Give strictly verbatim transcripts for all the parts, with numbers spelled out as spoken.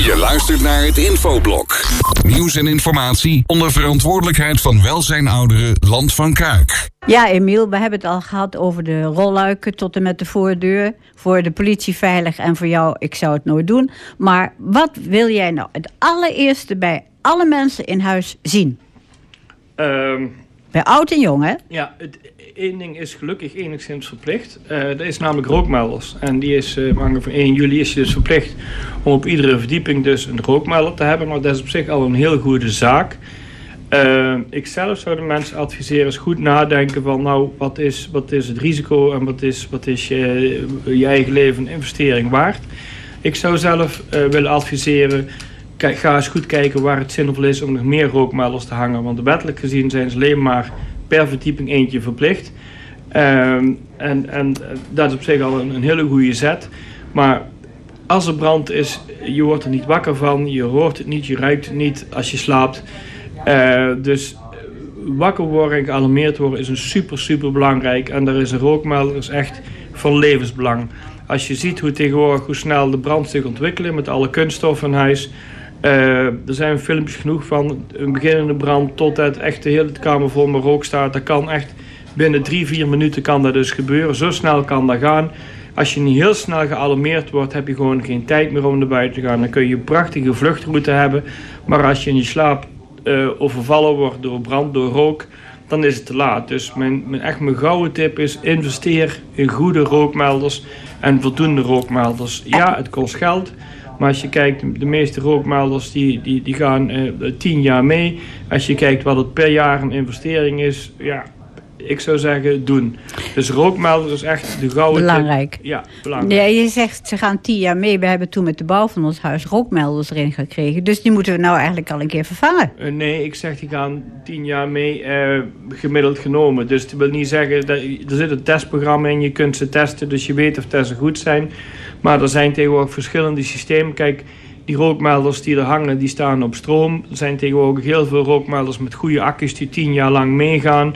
Je luistert naar het Infoblok. Nieuws en informatie onder verantwoordelijkheid van Welzijn Ouderen Land van Kuik. Ja, Emiel, we hebben het al gehad over de rolluiken tot en met de voordeur. Voor de politie veilig en voor jou, ik zou het nooit doen. Maar wat wil jij nou het allereerste bij alle mensen in huis zien? Um, bij oud en jong, hè? Ja, het, één ding is gelukkig enigszins verplicht. Uh, dat is namelijk rookmelders. En die is, uh, vanaf één juli is je dus verplicht om op iedere verdieping dus een rookmelder te hebben. Nou, dat is op zich al een heel goede zaak. Uh, ik zelf zou de mensen adviseren eens goed nadenken van nou, wat is, wat is het risico en wat is, wat is je, je eigen leven een investering waard. Ik zou zelf uh, willen adviseren, kijk, ga eens goed kijken waar het zinvol is om nog meer rookmelders te hangen. Want wettelijk gezien zijn ze alleen maar per verdieping eentje verplicht. Uh, en, en dat is op zich al een, een hele goede zet. Maar als er brand is, je wordt er niet wakker van, je hoort het niet, je ruikt het niet als je slaapt. Uh, dus wakker worden en gealarmeerd worden is een super, super belangrijk. En daar is een rookmelder is echt van levensbelang. Als je ziet hoe tegenwoordig, hoe snel de brand zich ontwikkelen met alle kunststoffen in huis. Uh, er zijn filmpjes genoeg van een beginnende brand tot het echt de hele kamer vol met rook staat. Dat kan echt binnen drie, vier minuten kan dat dus gebeuren. Zo snel kan dat gaan. Als je niet heel snel gealarmeerd wordt, heb je gewoon geen tijd meer om naar buiten te gaan. Dan kun je een prachtige vluchtroute hebben. Maar als je in je slaap Uh, overvallen wordt door brand, door rook, dan is het te laat. Dus mijn, mijn, echt mijn gouden tip is, investeer in goede rookmelders en voldoende rookmelders. Ja, het kost geld, maar als je kijkt, de meeste rookmelders die, die, die gaan uh, tien jaar mee. Als je kijkt wat het per jaar een investering is, ja, ik zou zeggen, doen. Dus rookmelder is echt de gouden belangrijk. Tip. Ja, belangrijk. Ja, je zegt, ze gaan tien jaar mee. We hebben toen met de bouw van ons huis rookmelders erin gekregen. Dus die moeten we nou eigenlijk al een keer vervangen. Uh, nee, ik zeg, die gaan tien jaar mee uh, gemiddeld genomen. Dus dat wil niet zeggen, dat, er zit een testprogramma in. Je kunt ze testen, dus je weet of dat ze goed zijn. Maar er zijn tegenwoordig verschillende systemen. Kijk, die rookmelders die er hangen, die staan op stroom. Er zijn tegenwoordig heel veel rookmelders met goede accu's die tien jaar lang meegaan.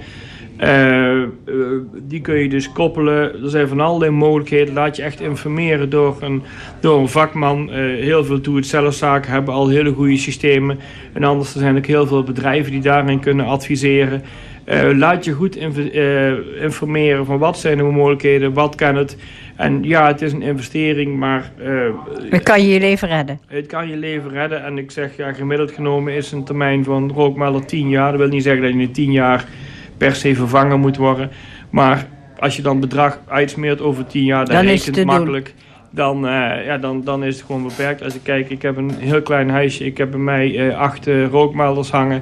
Uh, uh, die kun je dus koppelen. Er zijn van allerlei mogelijkheden. Laat je echt informeren door een, door een vakman. Uh, heel veel doe-het-zelf-zaken hebben al hele goede systemen. En anders er zijn ook heel veel bedrijven die daarin kunnen adviseren. Uh, laat je goed inv- uh, informeren van wat zijn de mogelijkheden, wat kan het. En ja, het is een investering, maar Uh, het kan je je leven redden. Het kan je leven redden. En ik zeg, ja, gemiddeld genomen is een termijn van rookmelder tien jaar. Dat wil niet zeggen dat je in tien jaar per se vervangen moet worden. Maar als je dan bedrag uitsmeert over tien jaar, dan, dan is het makkelijk. Dan, uh, ja, dan, dan is het gewoon beperkt. Als ik kijk, ik heb een heel klein huisje. Ik heb bij mij uh, acht uh, rookmelders hangen.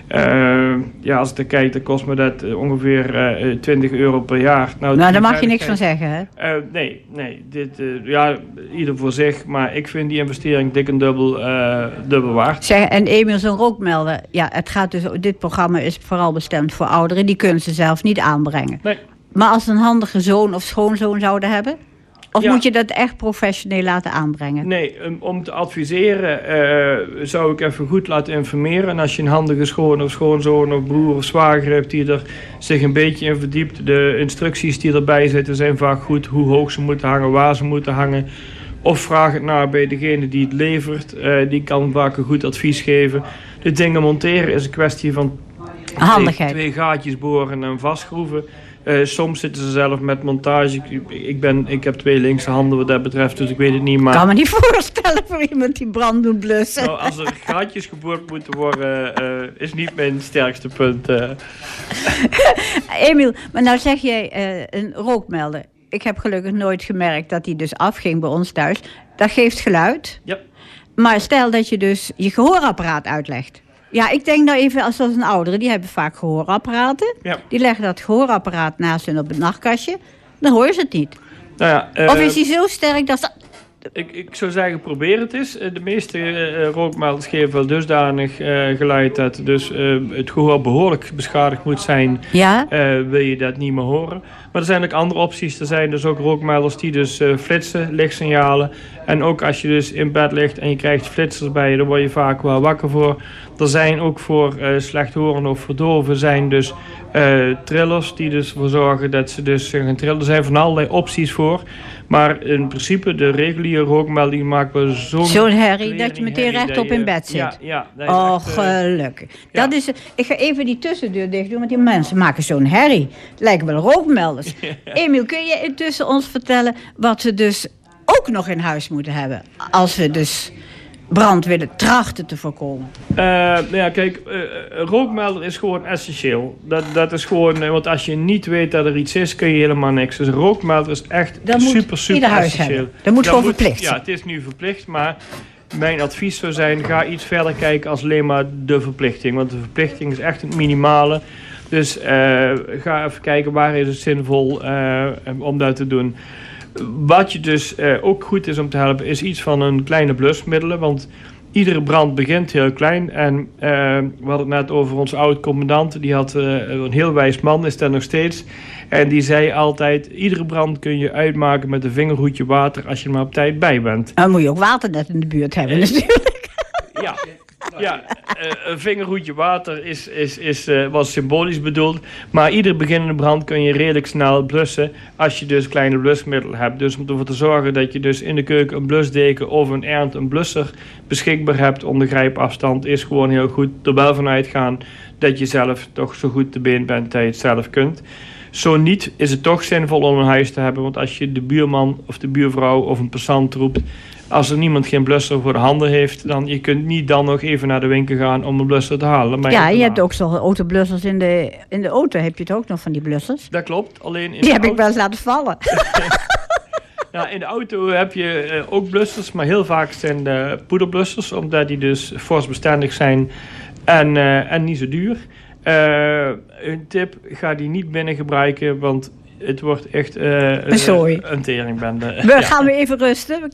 Uh, ja, als ik er kijk, dan kost me dat uh, ongeveer uh, twintig euro per jaar. Nou, nou daar mag je niks van zeggen, hè? Uh, nee, nee. Dit, uh, ja, ieder voor zich. Maar ik vind die investering dik en dubbel, uh, dubbel waard. Zeg, en Emiel, zo'n rookmelder. Ja, het gaat dus, dit programma is vooral bestemd voor ouderen. Die kunnen ze zelf niet aanbrengen. Nee. Maar als ze een handige zoon of schoonzoon zouden hebben? Of ja. moet je dat echt professioneel laten aanbrengen? Nee, um, om te adviseren uh, zou ik even goed laten informeren. En als je een handige schoon of schoonzoon of broer of zwager hebt die er zich een beetje in verdiept. De instructies die erbij zitten zijn vaak goed. Hoe hoog ze moeten hangen, waar ze moeten hangen. Of vraag het naar bij degene die het levert. Uh, die kan vaak een goed advies geven. De dingen monteren is een kwestie van handigheid. Twee, twee gaatjes boren en vastschroeven. Uh, soms zitten ze zelf met montage. Ik, ben, ik heb twee linkse handen wat dat betreft, dus ik weet het niet. Maar ik kan me niet voorstellen voor iemand die brand doet blussen. Nou, als er gaatjes geboord moeten worden, uh, is niet mijn sterkste punt. Uh. Emiel, maar nou zeg jij uh, een rookmelder. Ik heb gelukkig nooit gemerkt dat die dus afging bij ons thuis. Dat geeft geluid. Ja. Maar stel dat je dus je gehoorapparaat uitlegt. Ja, ik denk nou even, als dat een oudere, die hebben vaak gehoorapparaten. Ja. Die leggen dat gehoorapparaat naast hun op het nachtkastje. Dan hoor je het niet. Nou ja, uh, of is die zo sterk dat ze... Ik, ik zou zeggen, probeer het eens. De meeste uh, rookmelders geven wel dusdanig uh, geluid dat dus, uh, het gehoor behoorlijk beschadigd moet zijn. Ja? Uh, wil je dat niet meer horen. Maar er zijn ook andere opties. Er zijn dus ook rookmelders die dus uh, flitsen, lichtsignalen. En ook als je dus in bed ligt en je krijgt flitsers bij je, dan word je vaak wel wakker voor. Er zijn ook voor uh, slechthorenden of voor doven zijn dus uh, trillers die dus ervoor zorgen dat ze dus gaan trillen. Er zijn van allerlei opties voor. Maar in principe, de reguliere rookmelder die maakt wel zo'n... Zo'n herrie dat je meteen rechtop in bed zit. Ja, ja. Oh, echt, uh, gelukkig. Ja. Dat is, ik ga even die tussendeur dicht doen, want die mensen maken zo'n herrie. Het lijken wel rookmelders. Ja. Emiel, kun je intussen ons vertellen wat we dus ook nog in huis moeten hebben? Als we dus brand willen trachten te voorkomen. Uh, nou ja, kijk, uh, een rookmelder is gewoon essentieel. Dat, dat is gewoon, uh, want als je niet weet dat er iets is, kun je helemaal niks. Dus een rookmelder is echt dat super, super essentieel. Hebben. Dat moet dat gewoon moet, verplicht. Ja, het is nu verplicht, maar mijn advies zou zijn, ga iets verder kijken als alleen maar de verplichting. Want de verplichting is echt het minimale. Dus uh, ga even kijken waar is het zinvol uh, om dat te doen. Wat je dus uh, ook goed is om te helpen, is iets van een kleine blusmiddelen. Want iedere brand begint heel klein. En uh, we hadden het net over onze oud-commandant. Die had uh, een heel wijs man, is dat nog steeds. En die zei altijd, iedere brand kun je uitmaken met een vingerhoedje water als je er maar op tijd bij bent. Dan moet je ook water net in de buurt hebben uh, natuurlijk. Ja. Ja, uh, een vingerhoedje water is, is, is, uh, was symbolisch bedoeld. Maar iedere beginnende brand kun je redelijk snel blussen als je dus kleine blusmiddelen hebt. Dus om ervoor te zorgen dat je dus in de keuken een blusdeken of een ernt, een blusser beschikbaar hebt onder grijpafstand, is gewoon heel goed. Er wel vanuit gaan dat je zelf toch zo goed te been bent dat je het zelf kunt. Zo niet is het toch zinvol om een huis te hebben. Want als je de buurman of de buurvrouw of een passant roept, als er niemand geen blusser voor de handen heeft, dan je kunt niet dan nog even naar de winkel gaan om een blusser te halen. Maar ja, je hebt ook zo'n autoblussers in de, in de auto. Heb je het ook nog van die blussers? Dat klopt. Alleen in die heb auto... ik wel eens laten vallen. Ja, in de auto heb je uh, ook blussers, maar heel vaak zijn de poederblussers, omdat die dus forsbestendig zijn en, uh, en niet zo duur. Uh, een tip, ga die niet binnen gebruiken, want het wordt echt uh, een, een teringbende. We ja. gaan weer even rusten.